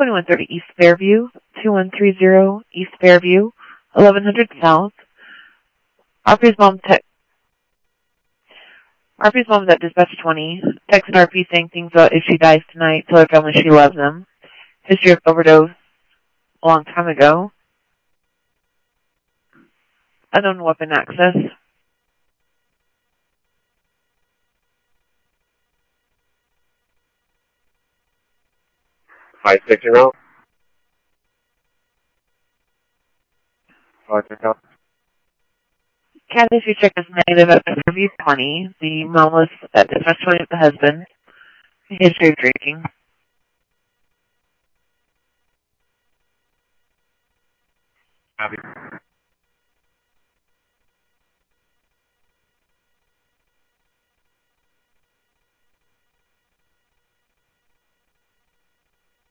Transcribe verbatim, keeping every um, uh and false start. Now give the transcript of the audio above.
twenty-one thirty East Fairview, two one three zero East Fairview, eleven hundred South. R P's mom text. R P's mom is at dispatch twenty. Texted R P saying things about if she dies tonight, tell her family she loves them. History of overdose a long time ago. Unknown weapon access. Five six zero. Five six zero. Cat issue check is negative at Fairview twenty. The mom was at dispatch twenty with the husband. History of drinking. Copy.